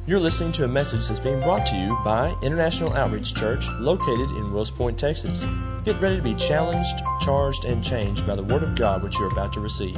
You're listening to a message that's being brought to you by International Outreach Church, located in Wills Point, Texas. Get ready to be challenged, charged, and changed by the Word of God which you're about to receive.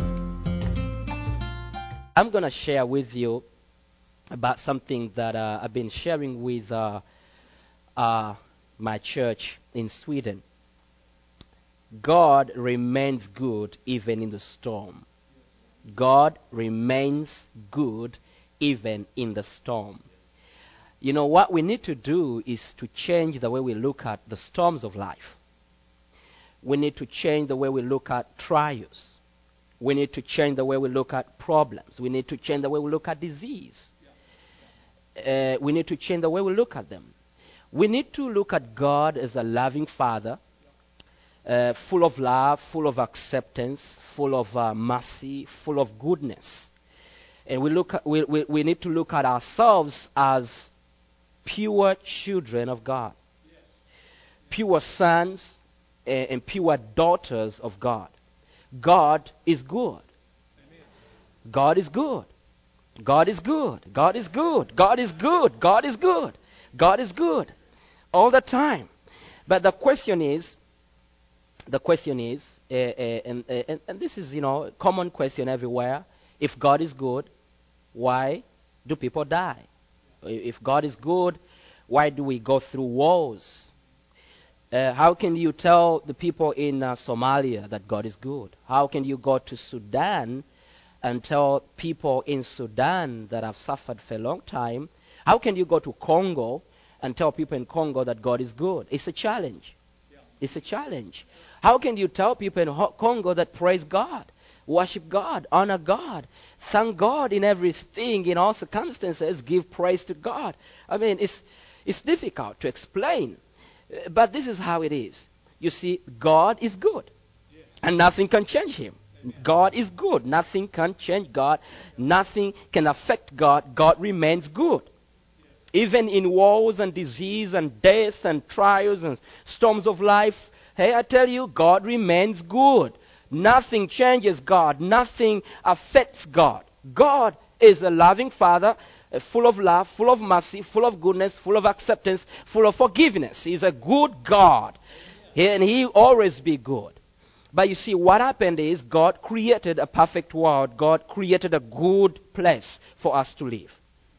I'm going to share with you about something that I've been sharing with my church in Sweden. God remains good even in the storm. God remains good even in the storm. You know, what we need to do is to change the way we look at the storms of life. We need to change the way we look at trials. We need to change the way we look at problems. We need to change the way we look at disease. We need to change the way we look at them. We need to look at God as a loving Father, full of love, full of acceptance, full of mercy, full of goodness. And we need to look at ourselves as pure children of God, pure sons and pure daughters of God. God is good. God is good. God is good. God is good. God is good. God is good. God is good all the time. But the question is, and this is, a common question everywhere. If God is good, why do people die? If God is good, why do we go through wars? How can you tell the people in Somalia that God is good? How can you go to Sudan and tell people in Sudan that have suffered for a long time? How can you go to Congo and tell people in Congo that God is good? It's a challenge. It's a challenge. How can you tell people in Congo that praise God, worship God, honor God, thank God in everything, in all circumstances, give praise to God? I mean, it's difficult to explain, but this is how it is. You see, God is good, and nothing can change him. God is good. Nothing can change God. Nothing can affect God. God remains good. Even in wars and disease and death and trials and storms of life, hey, I tell you, God remains good. Nothing changes God. Nothing affects God. God is a loving Father, full of love, full of mercy, full of goodness, full of acceptance, full of forgiveness. He's a good God. And He will always be good. But you see, what happened is God created a perfect world. God created a good place for us to live.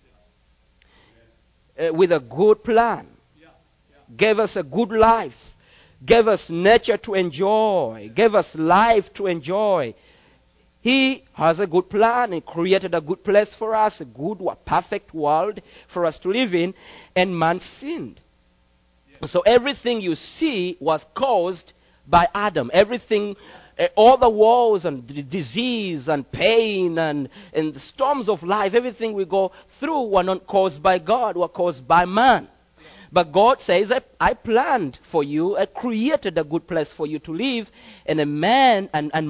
With a good plan. Gave us a good life. Gave us nature to enjoy. Gave us life to enjoy. He has a good plan. He created a good place for us, a good, perfect world for us to live in, and man sinned. So everything you see was caused by Adam. Everything, all the wars and disease and pain and the storms of life, everything we go through were not caused by God, were caused by man. But God says, I planned for you, I created a good place for you to live, and man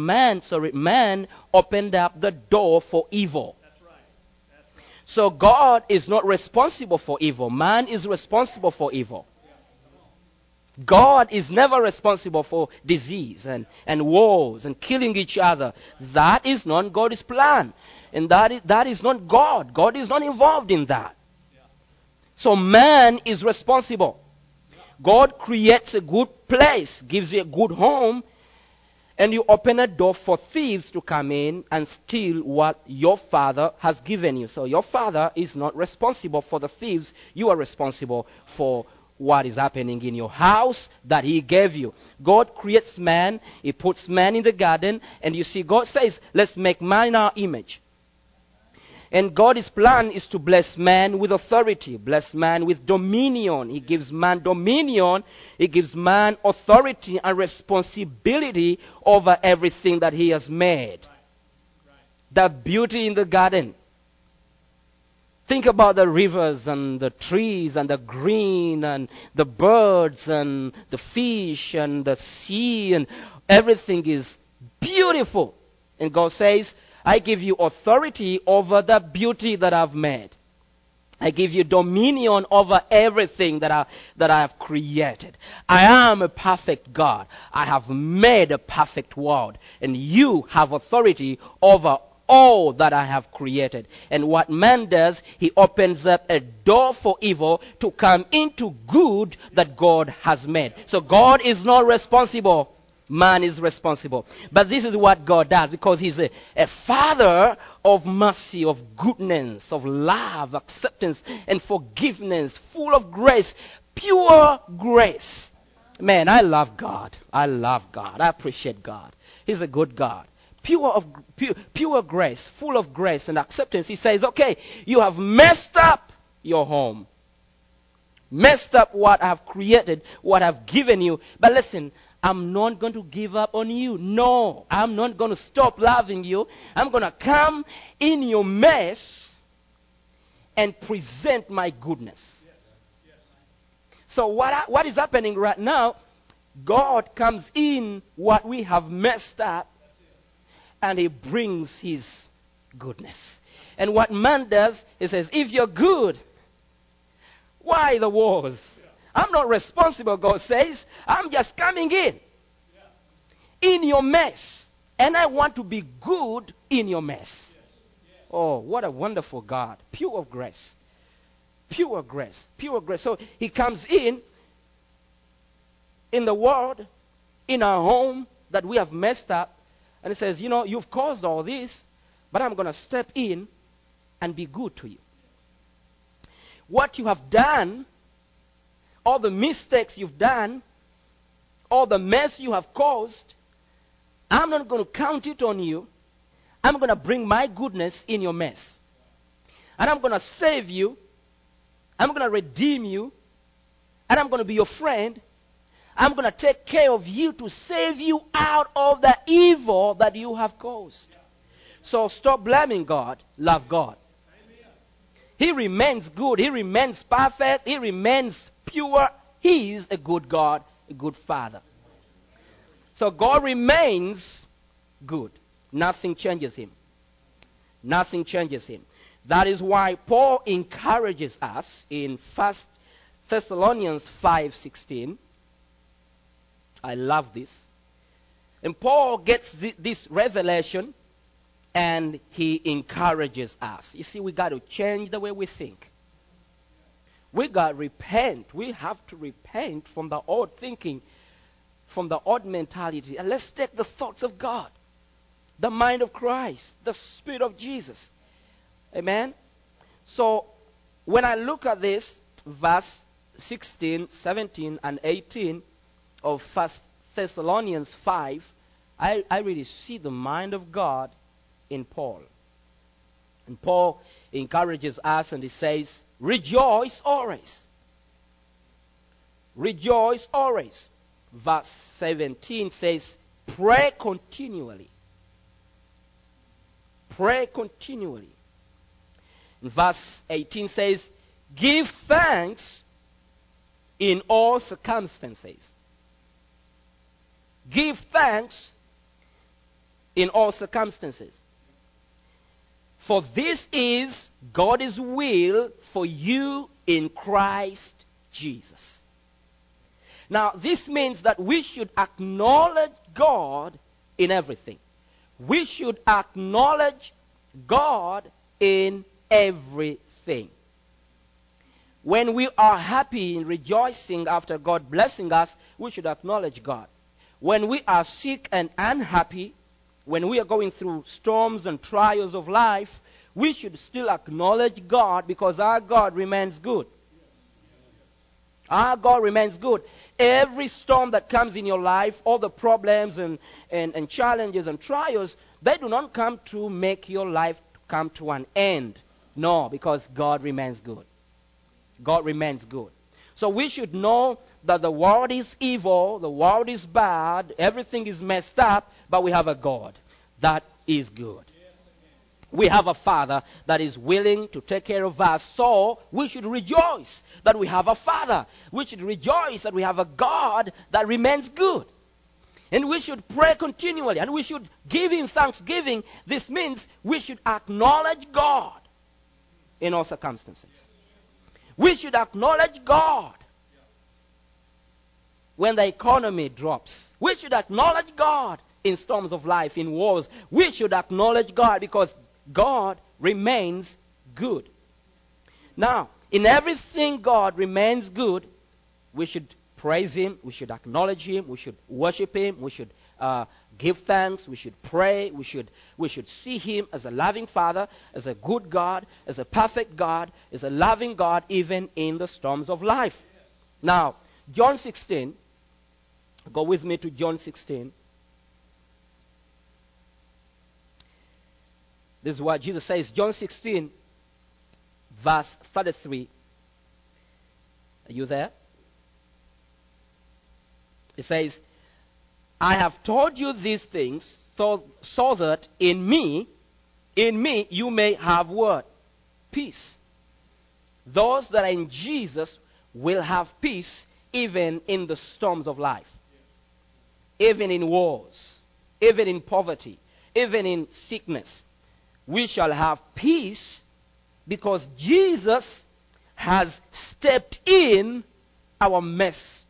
opened up the door for evil. That's right. So God is not responsible for evil. Man is responsible for evil. God is never responsible for disease and wars and killing each other. That is not God's plan. And that is not God. God is not involved in that. So man is responsible. God creates a good place, gives you a good home, and you open a door for thieves to come in and steal what your Father has given you. So your Father is not responsible for the thieves. You are responsible for what is happening in your house that He gave you. God creates man. He puts man in the garden. And you see, God says, let's make man in our image. And God's plan is to bless man with authority, bless man with dominion. He gives man dominion. He gives man authority and responsibility over everything that He has made. The beauty in the garden. Think about the rivers and the trees and the green and the birds and the fish and the sea, and everything is beautiful. And God says, I give you authority over the beauty that I've made. I give you dominion over everything that I have created. I am a perfect God. I have made a perfect world. And you have authority over all that I have created. And what man does, he opens up a door for evil to come into good that God has made. So God is not responsible. Man is responsible. But this is what God does, because he's a father of mercy, of goodness, of love, acceptance, and forgiveness, full of grace, pure grace. Man, I love God. I love God. I appreciate God. He's a good God. Pure grace, full of grace and acceptance. He says, okay, you have messed up your home. Messed up what I have created, what I've given you. But listen, I'm not going to give up on you. No, I'm not going to stop loving you. I'm going to come in your mess and present my goodness. So what is happening right now? God comes in what we have messed up, and he brings his goodness. And what man does, he says, if you're good, why the wars? I'm not responsible, God says. I'm just coming in your mess. And I want to be good in your mess. Oh, what a wonderful God. Pure of grace. Pure grace. Pure grace. So he comes in the world, in our home that we have messed up. And he says, you've caused all this, but I'm going to step in and be good to you. What you have done, all the mistakes you've done, all the mess you have caused, I'm not going to count it on you. I'm going to bring my goodness in your mess. And I'm going to save you. I'm going to redeem you. And I'm going to be your friend. I'm going to take care of you to save you out of the evil that you have caused. So stop blaming God. Love God. He remains good. He remains perfect. He remains pure. He is a good God, a good Father. So God remains good. Nothing changes him. Nothing changes him. That is why Paul encourages us in 1 Thessalonians 5:16. I love this. And Paul gets this revelation, and he encourages us. You see, we got to change the way we think. We got to repent. We have to repent from the old thinking, from the old mentality. And let's take the thoughts of God, the mind of Christ, the Spirit of Jesus. Amen? So, when I look at this, verse 16, 17, and 18 of 1 Thessalonians 5, I really see the mind of God in Paul. And Paul encourages us, and he says, rejoice always. Rejoice always. Verse 17 says, pray continually. Pray continually. And verse 18 says, give thanks in all circumstances. Give thanks in all circumstances. For this is God's will for you in Christ Jesus. Now, this means that we should acknowledge God in everything. We should acknowledge God in everything. When we are happy and rejoicing after God blessing us, we should acknowledge God. When we are sick and unhappy, when we are going through storms and trials of life, we should still acknowledge God, because our God remains good. Our God remains good. Every storm that comes in your life, all the problems and challenges and trials, they do not come to make your life come to an end. No, because God remains good. God remains good. So we should know that the world is evil, the world is bad, everything is messed up, but we have a God that is good. We have a Father that is willing to take care of us. So we should rejoice that we have a Father. We should rejoice that we have a God that remains good. And we should pray continually. And we should give Him thanksgiving. This means we should acknowledge God in all circumstances. We should acknowledge God when the economy drops. We should acknowledge God in storms of life, in wars, we should acknowledge God because God remains good. Now, in everything God remains good, we should praise Him, we should acknowledge Him, we should worship Him, we should give thanks, we should pray, we should see Him as a loving Father, as a good God, as a perfect God, as a loving God, even in the storms of life. Now, John 16, go with me to John 16. This is what Jesus says, John 16, verse 33. Are you there? It says, I have told you these things so that in me you may have what? Peace. Those that are in Jesus will have peace even in the storms of life. Even in wars, even in poverty, even in sickness. We shall have peace because Jesus has stepped in our messed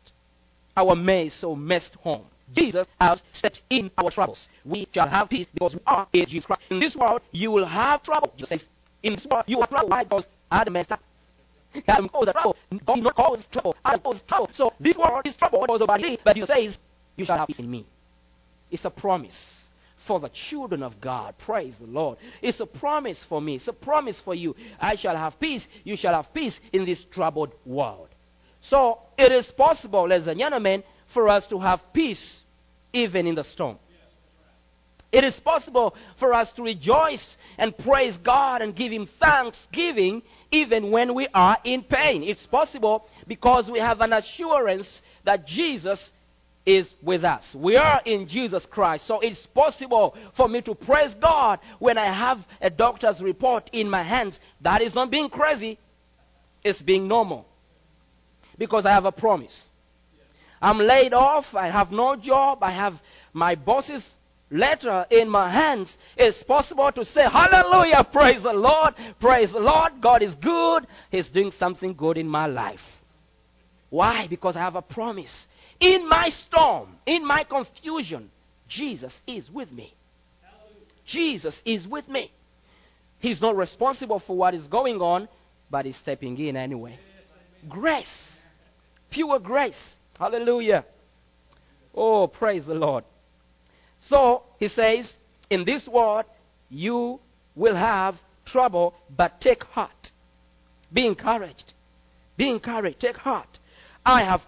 home. Jesus has stepped in our troubles. We shall have peace because we are in Jesus Christ. In this world, you will have trouble. Jesus says, in this world, you will have trouble. Why? Because Adam messed up. Adam caused the trouble. God did not cause trouble. Adam caused trouble. So this world is trouble. But Jesus says, you shall have peace in me. It's a promise for the children of God. Praise the Lord. It's a promise for me. It's a promise for you. I shall have peace. You shall have peace in this troubled world. So it is possible, ladies and gentlemen, for us to have peace even in the storm. It is possible for us to rejoice and praise God and give Him thanksgiving even when we are in pain. It's possible because we have an assurance that Jesus is with us. We are in Jesus Christ. So it's possible for me to praise God when I have a doctor's report in my hands. That is not being crazy. It's being normal. Because I have a promise. I'm laid off. I have no job. I have my boss's letter in my hands. It's possible to say, hallelujah, praise the Lord. Praise the Lord. God is good. He's doing something good in my life. Why? Because I have a promise. In my storm, in my confusion, Jesus is with me. Jesus is with me. He's not responsible for what is going on, but He's stepping in anyway. Grace. Pure grace. Hallelujah. Oh, praise the Lord. So, He says, in this world, you will have trouble, but take heart. Be encouraged. Be encouraged. Take heart. I have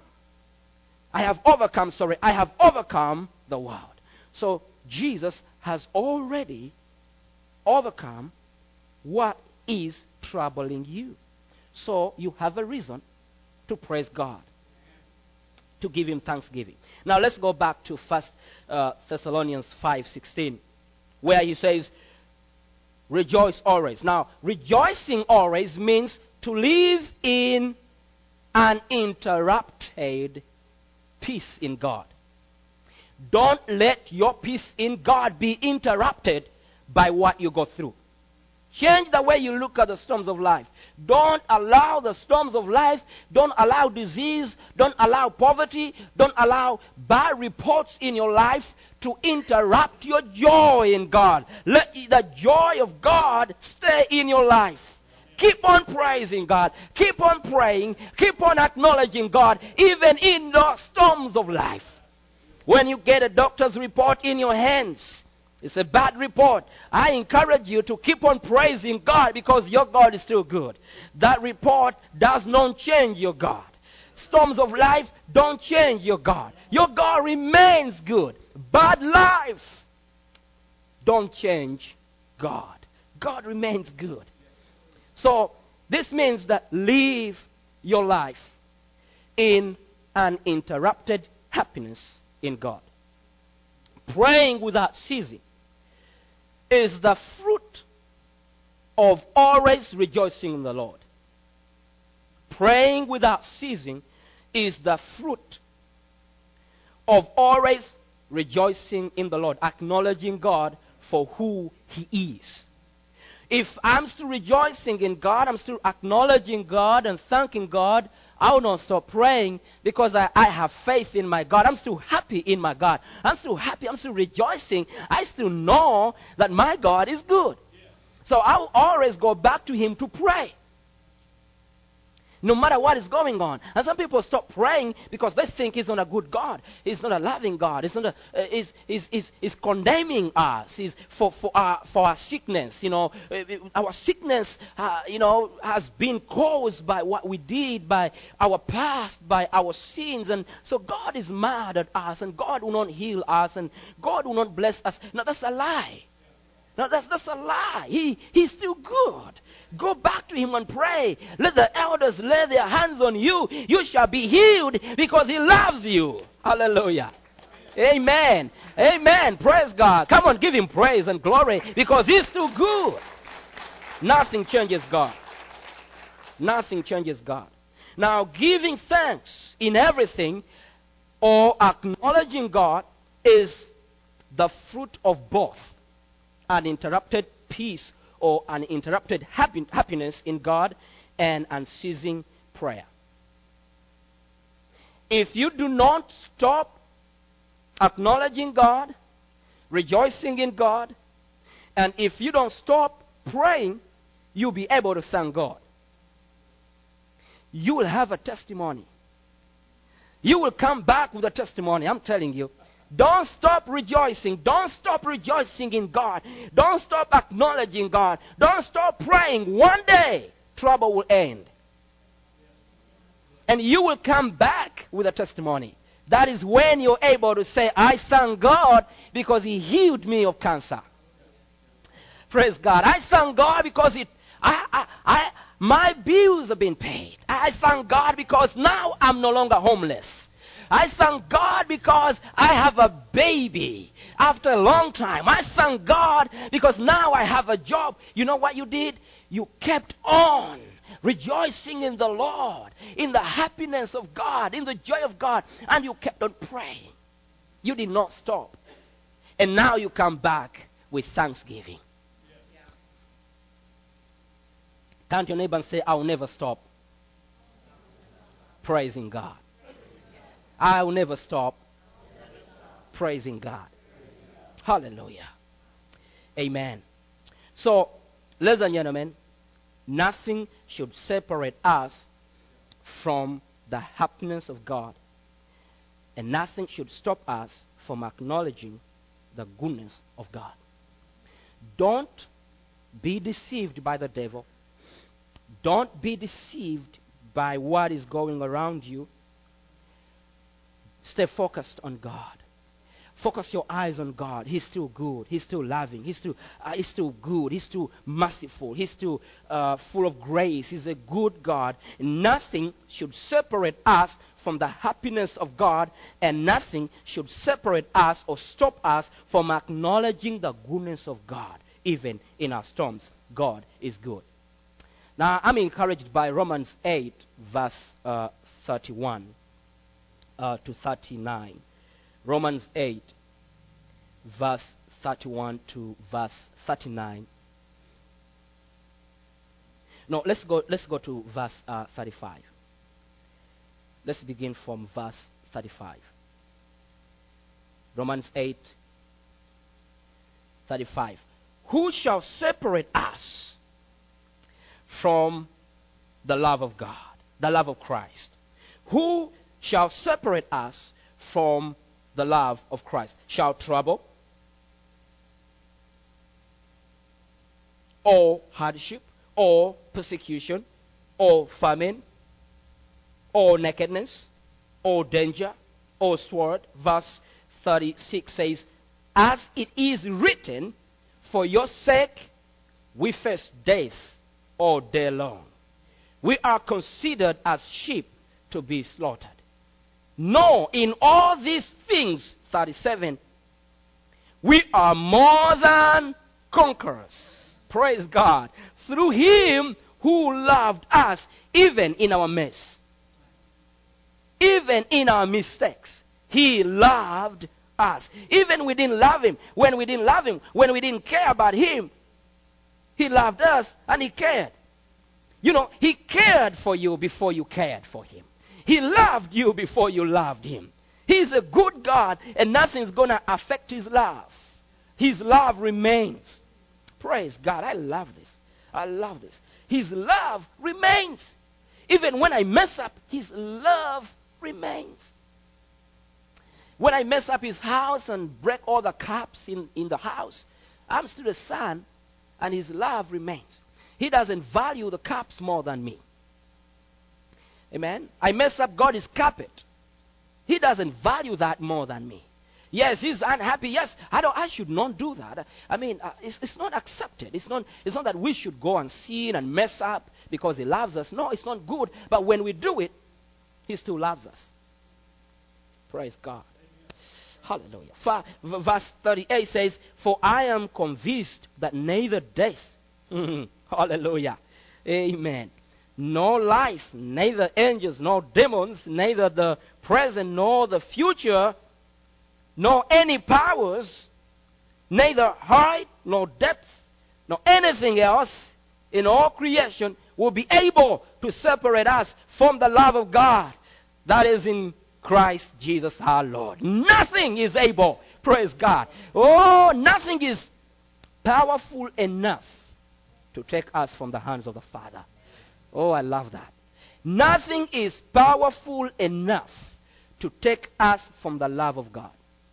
overcome the world. So, Jesus has already overcome what is troubling you. So, you have a reason to praise God, to give Him thanksgiving. Now let's go back to 1 Thessalonians 5:16, where he says, rejoice always. Now, rejoicing always means to live in uninterrupted peace in God. Don't let your peace in God be interrupted by what you go through. Change the way you look at the storms of life. Don't allow the storms of life, don't allow disease, don't allow poverty, don't allow bad reports in your life to interrupt your joy in God. Let the joy of God stay in your life. Keep on praising God. Keep on praying. Keep on acknowledging God, even in the storms of life. When you get a doctor's report in your hands, it's a bad report, I encourage you to keep on praising God because your God is still good. That report does not change your God. Storms of life don't change your God. Your God remains good. Bad life don't change God. God remains good. So this means that live your life in uninterrupted happiness in God. Praying without ceasing is the fruit of always rejoicing in the Lord. Praying without ceasing is the fruit of always rejoicing in the Lord, acknowledging God for who He is. If I'm still rejoicing in God, I'm still acknowledging God and thanking God, I will not stop praying because I have faith in my God. I'm still happy in my God. I'm still happy. I'm still rejoicing. I still know that my God is good. So I'll always go back to Him to pray, no matter what is going on. And some people stop praying because they think He's not a good God. He's not a loving God. He's not he's condemning us. He's for our sickness. Our sickness, has been caused by what we did, by our past, by our sins. And so God is mad at us, and God will not heal us, and God will not bless us. No, that's a lie. No, that's a lie. He's still good. Go back to Him and pray. Let the elders lay their hands on you. You shall be healed because He loves you. Hallelujah. Amen. Amen. Praise God. Come on, give Him praise and glory because He's still good. Nothing changes God. Nothing changes God. Now, giving thanks in everything or acknowledging God is the fruit of both uninterrupted peace or uninterrupted happiness in God and unceasing prayer. If you do not stop acknowledging God, rejoicing in God, and if you don't stop praying, you'll be able to thank God. You will have a testimony. You will come back with a testimony, I'm telling you. Don't stop rejoicing. Don't stop rejoicing in God. Don't stop acknowledging God. Don't stop praying. One day, trouble will end. And you will come back with a testimony. That is when you're able to say, I thank God because He healed me of cancer. Praise God. I thank God because my bills have been paid. I thank God because now I'm no longer homeless. I thank God because I have a baby after a long time. I thank God because now I have a job. You know what you did? You kept on rejoicing in the Lord, in the happiness of God, in the joy of God, and you kept on praying. You did not stop. And now you come back with thanksgiving. Turn to your neighbor and say, I will never stop praising God. I will never stop praising God. Hallelujah. Amen. So, ladies and gentlemen, nothing should separate us from the happiness of God, and nothing should stop us from acknowledging the goodness of God. Don't be deceived by the devil. Don't be deceived by what is going around you. Stay focused on God. Focus your eyes on God. He's still good. He's still loving. He's still good. He's still merciful. He's still full of grace. He's a good God. Nothing should separate us from the happiness of God, and nothing should separate us or stop us from acknowledging the goodness of God, even in our storms. God is good. Now, I'm encouraged by Romans 8, verse 31. To 39. Romans 8, verse 31 to verse 39. No, let's go to verse 35. Let's begin from verse 35. Romans 8, 35. Who shall separate us from the love of God, the love of Christ? Who shall separate us from the love of Christ? Shall trouble, or hardship, or persecution, or famine, or nakedness, or danger, or sword? Verse 36 says, as it is written, for your sake we face death all day long. We are considered as sheep to be slaughtered. No, in all these things, 37, we are more than conquerors. Praise God. Through Him who loved us, even in our mess. Even in our mistakes. He loved us. Even we didn't love Him. When we didn't love Him, when we didn't care about Him, He loved us and he cared. You know, he cared for you before you cared for him. He loved you before you loved him. He's a good God, and nothing's going to affect his love. His love remains. Praise God. I love this. I love this. His love remains. Even when I mess up, his love remains. When I mess up his house and break all the cups in the house, I'm still a son, and his love remains. He doesn't value the cups more than me. Amen. I mess up God's carpet. He doesn't value that more than me. Yes, he's unhappy. Yes, I should not do that. I mean, it's not accepted. It's not that we should go and sin and mess up because he loves us. No, it's not good. But when we do it, he still loves us. Praise God. Hallelujah. Verse 38 says, "For I am convinced that neither death," hallelujah, amen, "nor life, neither angels, nor demons, neither the present nor the future, nor any powers, neither height nor depth, nor anything else in all creation will be able to separate us from the love of God that is in Christ Jesus our Lord." Nothing is able, praise God. Oh, nothing is powerful enough to take us from the hands of the Father. Oh, I love that. Nothing is powerful enough to take us from the love of God.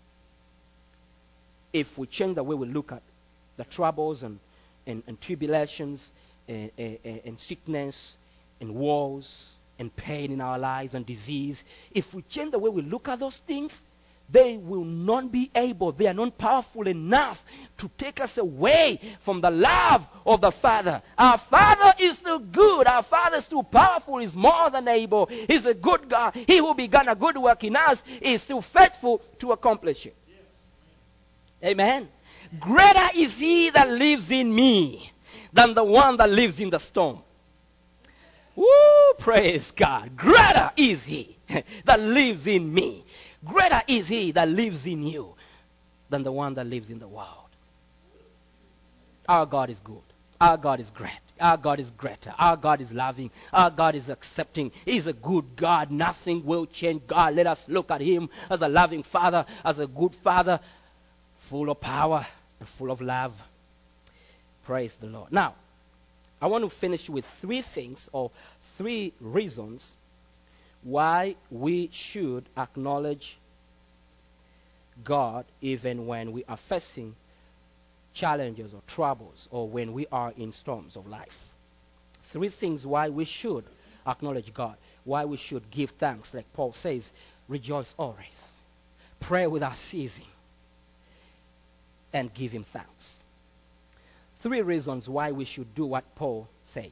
If we change the way we look at the troubles and tribulations and sickness and wars and pain in our lives and disease, if we change the way we look at those things, they will not be able, they are not powerful enough to take us away from the love of the Father. Our Father is still good. Our Father is still powerful. He's more than able. He's a good God. He who began a good work in us is still faithful to accomplish it. Amen. Greater is he that lives in me than the one that lives in the storm. Woo, praise God. Greater is he that lives in me. Greater is he that lives in you than the one that lives in the world. Our God is good. Our God is great. Our God is greater. Our God is loving. Our God is accepting. He's a good God. Nothing will change God. Let us look at him as a loving Father, as a good Father, full of power and full of love. Praise the Lord. Now, I want to finish with three things or three reasons why we should acknowledge God even when we are facing challenges or troubles or when we are in storms of life. Three things why we should acknowledge God, why we should give thanks. Like Paul says, rejoice always, pray without ceasing, and give him thanks. Three reasons why we should do what Paul said.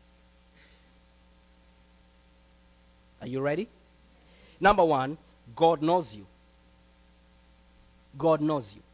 Are you ready? Number one, God knows you. God knows you.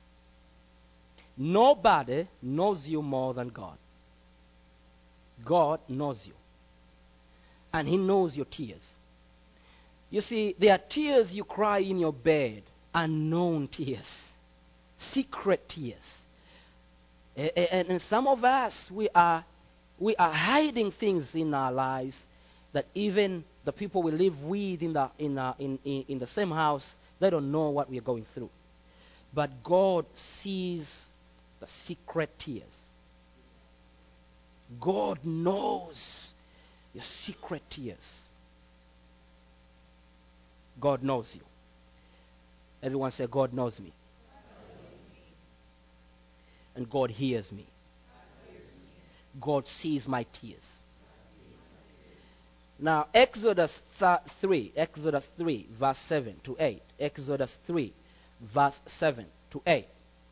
Nobody knows you more than God. God knows you. And he knows your tears. You see, there are tears you cry in your bed, unknown tears, secret tears. And some of us, we are hiding things in our lives that even the people we live with in the same house, they don't know what we are going through. But God sees the secret tears. God knows your secret tears. God knows you. Everyone say, God knows me. And God hears me. God sees my tears. Now, Exodus 3, verse 7 to 8. Exodus 3, verse 7 to 8.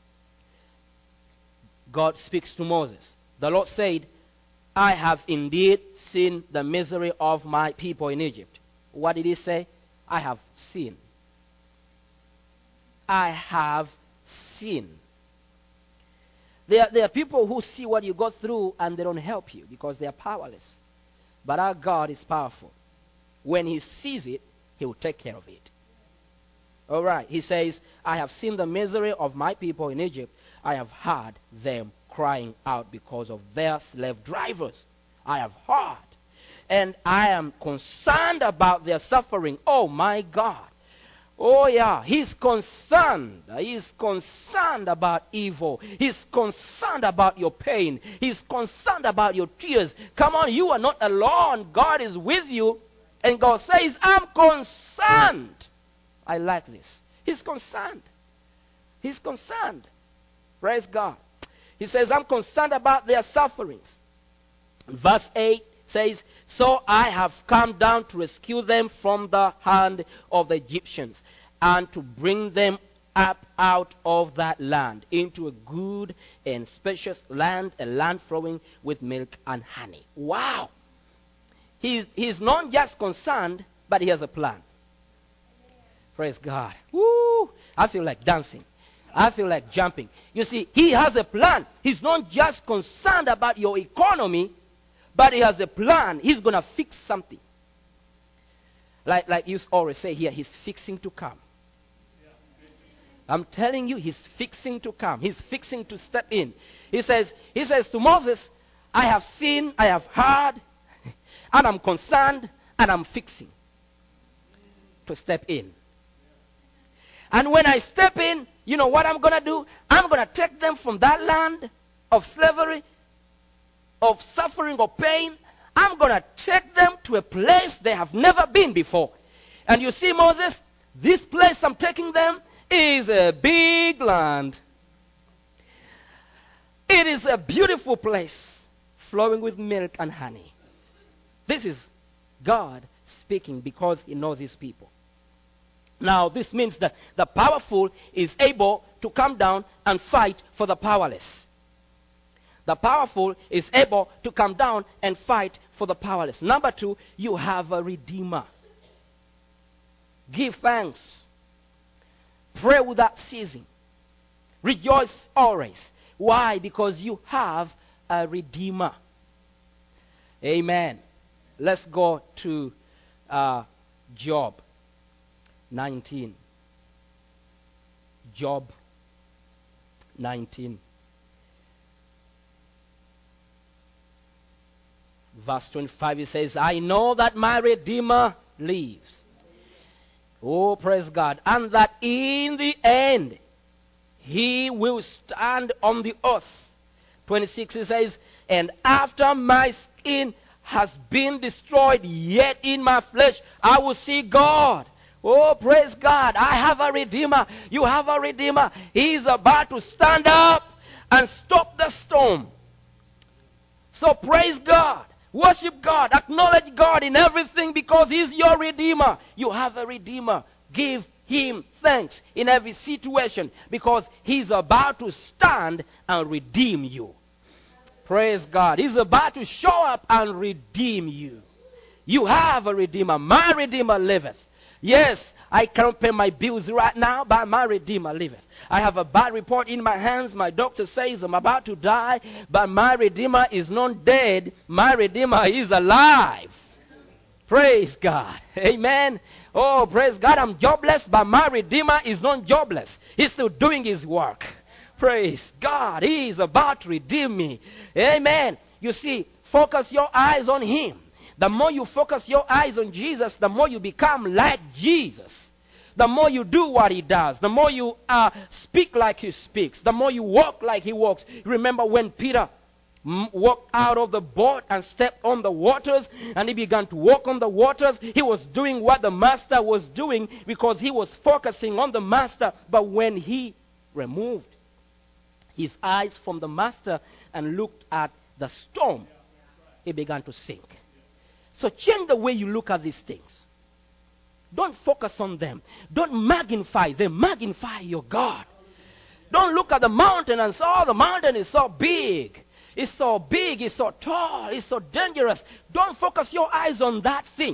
God speaks to Moses. The Lord said, I have indeed seen the misery of my people in Egypt. What did he say? I have seen. I have seen. There are people who see what you go through and they don't help you because they are powerless. But our God is powerful. When he sees it, he will take care of it. All right. He says, I have seen the misery of my people in Egypt. I have heard them crying out because of their slave drivers. I have heard. And I am concerned about their suffering. Oh my God. Oh yeah, he's concerned. He's concerned about evil. He's concerned about your pain. He's concerned about your tears. Come on, you are not alone. God is with you. And God says, I'm concerned. I like this. He's concerned. He's concerned. Praise God. He says, I'm concerned about their sufferings. Verse 8 says, so I have come down to rescue them from the hand of the Egyptians and to bring them up out of that land into a good and spacious land, a land flowing with milk and honey. Wow. He's not just concerned, but he has a plan. Praise God. Woo! I feel like dancing. I feel like jumping. You see, he has a plan. He's not just concerned about your economy, but he has a plan. He's going to fix something. Like you always say here, he's fixing to come. I'm telling you, he's fixing to come. He's fixing to step in. He says to Moses, I have seen, I have heard, and I'm concerned, and I'm fixing to step in. And when I step in, you know what I'm going to do? I'm going to take them from that land of slavery, of suffering or pain. I'm going to take them to a place they have never been before. And you see, Moses, this place I'm taking them is a big land. It is a beautiful place flowing with milk and honey. This is God speaking because he knows his people. Now, this means that the powerful is able to come down and fight for the powerless. The powerful is able to come down and fight for the powerless. Number 2, you have a redeemer. Give thanks. Pray without ceasing. Rejoice always. Why? Because you have a redeemer. Amen. Let's go to Job 19. Job 19. Verse 25, it says, I know that my Redeemer lives. Oh, praise God. And that in the end, he will stand on the earth. 26, it says, and after my skin has been destroyed, yet in my flesh I will see God. Oh, praise God. I have a Redeemer. You have a Redeemer. He is about to stand up and stop the storm. So praise God. Worship God. Acknowledge God in everything because he's your Redeemer. You have a Redeemer. Give him thanks in every situation because he's about to stand and redeem you. Praise God. He's about to show up and redeem you. You have a Redeemer. My Redeemer liveth. Yes, I cannot pay my bills right now, but my Redeemer liveth. I have a bad report in my hands. My doctor says I'm about to die, but my Redeemer is not dead. My Redeemer is alive. Praise God. Amen. Oh, praise God. I'm jobless, but my Redeemer is not jobless. He's still doing his work. Praise God. He is about to redeem me. Amen. You see, focus your eyes on him. The more you focus your eyes on Jesus, the more you become like Jesus. The more you do what he does, the more you speak like he speaks, the more you walk like he walks. Remember when Peter walked out of the boat and stepped on the waters, and he began to walk on the waters. He was doing what the master was doing because he was focusing on the master. But when he removed his eyes from the master and looked at the storm, he began to sink. So change the way you look at these things. Don't focus on them. Don't magnify them. Magnify your God. Don't look at the mountain and say, oh, the mountain is so big. It's so big. It's so tall. It's so dangerous. Don't focus your eyes on that thing.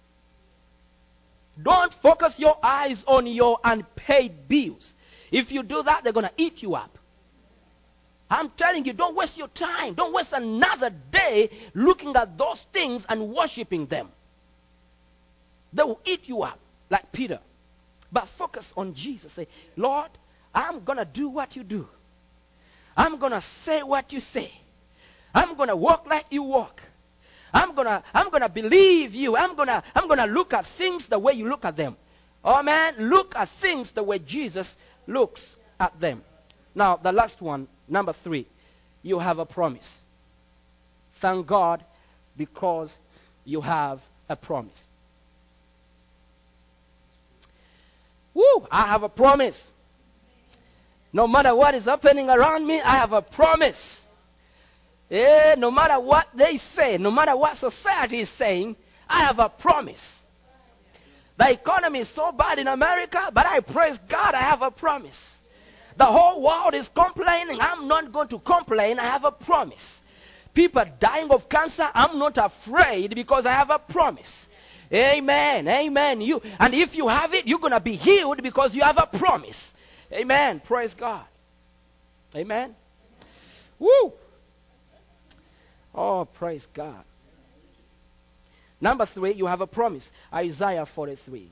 Don't focus your eyes on your unpaid bills. If you do that, they're going to eat you up. I'm telling you, don't waste your time. Don't waste another day looking at those things and worshiping them. They will eat you up like Peter. But focus on Jesus. Say, Lord, I'm going to do what you do. I'm going to say what you say. I'm going to walk like you walk. I'm gonna believe you. I'm gonna look at things the way you look at them. Oh man, look at things the way Jesus looks at them. Now, the last one, number 3, you have a promise. Thank God because you have a promise. Woo! I have a promise. No matter what is happening around me, I have a promise. Yeah, no matter what they say, no matter what society is saying, I have a promise. The economy is so bad in America, but I praise God, I have a promise. The whole world is complaining. I'm not going to complain. I have a promise. People are dying of cancer. I'm not afraid because I have a promise. Amen. Amen. And if you have it, you're going to be healed because you have a promise. Amen. Praise God. Amen. Woo. Oh, praise God. Number 3, you have a promise. Isaiah 43.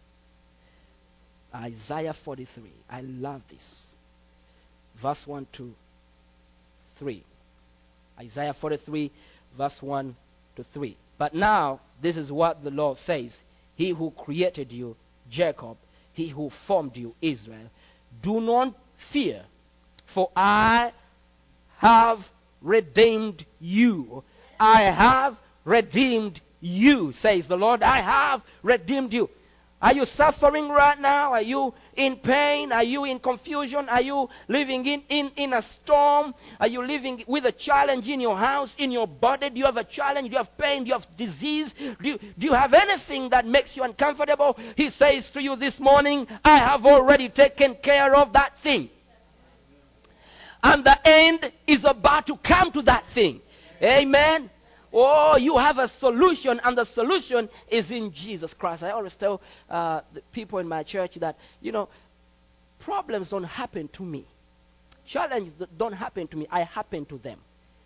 Isaiah 43. I love this. Verse 1 to 3. Isaiah 43, verse 1 to 3. But now, this is what the Lord says. He who created you, Jacob, he who formed you, Israel, do not fear, for I have redeemed you. I have redeemed you, says the Lord. I have redeemed you. Are you suffering right now? Are you in pain? Are you in confusion? Are you living in a storm? Are you living with a challenge in your house, in your body? Do you have a challenge? Do you have pain? Do you have disease? Do you have anything that makes you uncomfortable? He says to you this morning, I have already taken care of that thing. And the end is about to come to that thing. Amen. Oh, you have a solution, and the solution is in Jesus Christ. I always tell the people in my church that, problems don't happen to me. Challenges don't happen to me. I happen to them.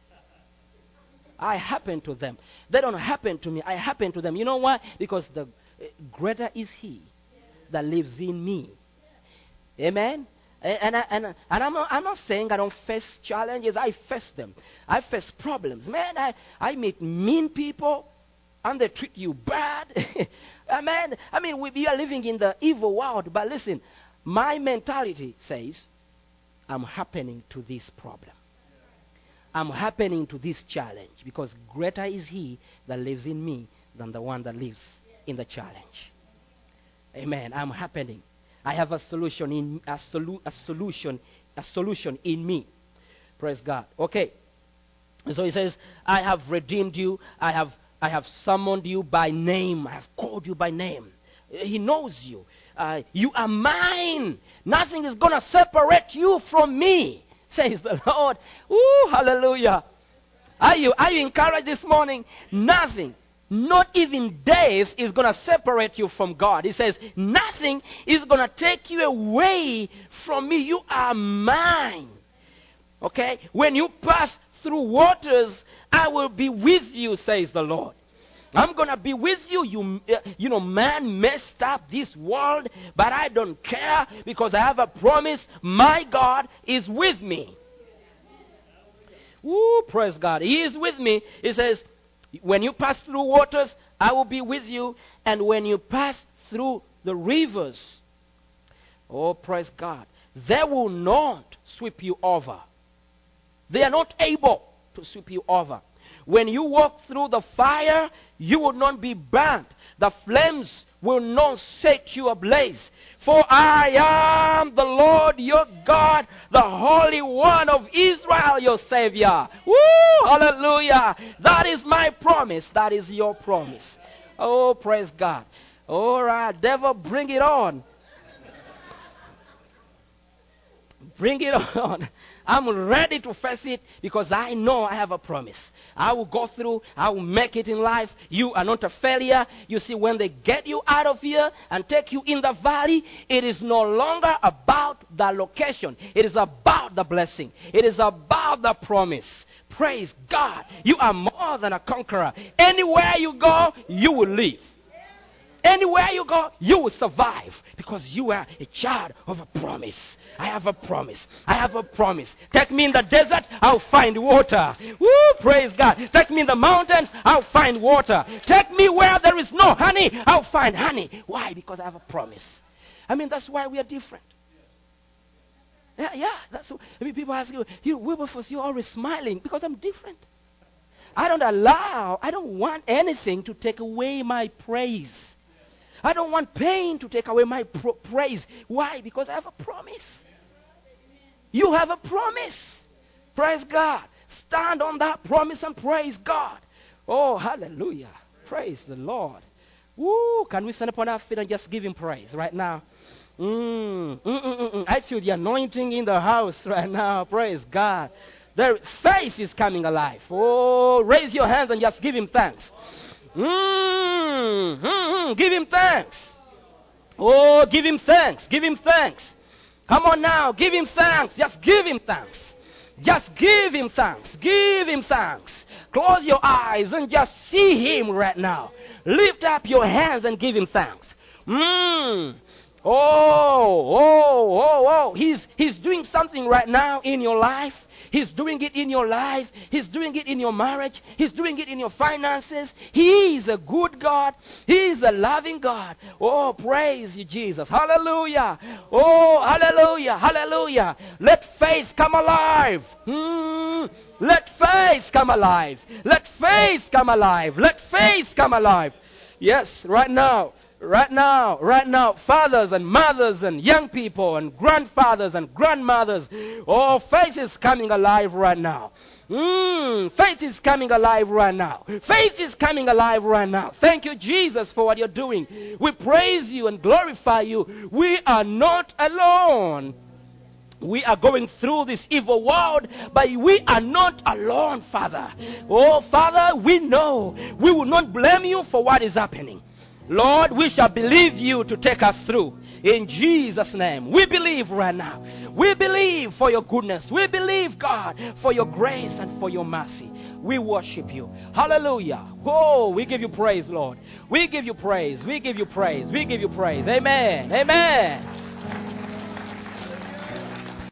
I happen to them. They don't happen to me. I happen to them. You know why? Because the greater is He that lives in me. Amen. And I'm not saying I don't face challenges. I face them. I face problems. Man, I meet mean people and they treat you bad. We are living in the evil world. But listen, my mentality says, I'm happening to this problem. I'm happening to this challenge because greater is He that lives in me than the one that lives in the challenge. Amen. I'm happening. I have a solution in me. Praise God. Okay. So He says, I have redeemed you. I have summoned you by name. I have called you by name. He knows you. You are mine. Nothing is going to separate you from me, says the Lord. Ooh, hallelujah. Are you encouraged this morning? Nothing. Not even death is going to separate you from God. He says, nothing is going to take you away from me. You are mine. Okay? When you pass through waters, I will be with you, says the Lord. I'm going to be with you. Man messed up this world, but I don't care because I have a promise. My God is with me. Woo, praise God. He is with me. He says, when you pass through waters, I will be with you. And when you pass through the rivers, oh, praise God, they will not sweep you over. They are not able to sweep you over. When you walk through the fire, you will not be burnt. The flames will not set you ablaze. For I am the Lord your God, the Holy One of Israel, your Savior. Woo! Hallelujah. That is my promise. That is your promise. Oh, praise God. All right, devil, bring it on. Bring it on. I'm ready to face it because I know I have a promise. I will go through. I will make it in life. You are not a failure. You see, when they get you out of here and take you in the valley, it is no longer about the location. It is about the blessing. It is about the promise. Praise God. You are more than a conqueror. Anywhere you go, you will live. Anywhere you go, you will survive because you are a child of a promise. I have a promise. I have a promise. Take me in the desert, I'll find water. Woo, praise God. Take me in the mountains, I'll find water. Take me where there is no honey, I'll find honey. Why? Because I have a promise. I mean, that's why we are different. Yeah, that's. I mean, people ask you Wilberforce, you're always smiling because I'm different. I don't want anything to take away my praise. I don't want pain to take away my praise. Why? Because I have a promise. You have a promise. Praise God. Stand on that promise and praise God. Oh, hallelujah. Praise the Lord. Woo, can we stand upon our feet and just give him praise right now? I feel the anointing in the house right now. Praise God. Their faith is coming alive. Oh, raise your hands and just give him thanks. Give him thanks. Oh, give him thanks. Give him thanks. Come on now. Give him thanks. Just give him thanks. Just give him thanks. Give him thanks. Close your eyes and just see him right now. Lift up your hands and give him thanks. He's doing something right now in your life. He's doing it in your life. He's doing it in your marriage. He's doing it in your finances. He is a good God. He is a loving God. Oh, praise you, Jesus. Hallelujah. Oh, hallelujah. Hallelujah. Let faith come alive. Let faith come alive. Let faith come alive. Let faith come alive. Yes, right now. Right now, fathers and mothers and young people and grandfathers and grandmothers, oh, faith is coming alive right now. Faith is coming alive right now. Faith is coming alive right now. Thank you, Jesus, for what you're doing. We praise you and glorify you. We are not alone. We are going through this evil world, but we are not alone, Father. Oh, Father, we know we will not blame you for what is happening. Lord, we shall believe you to take us through. In Jesus' name. We believe right now. We believe for your goodness. We believe, God, for your grace and for your mercy. We worship you. Hallelujah. Oh, we give you praise, Lord. We give you praise. We give you praise. We give you praise. Amen. Amen.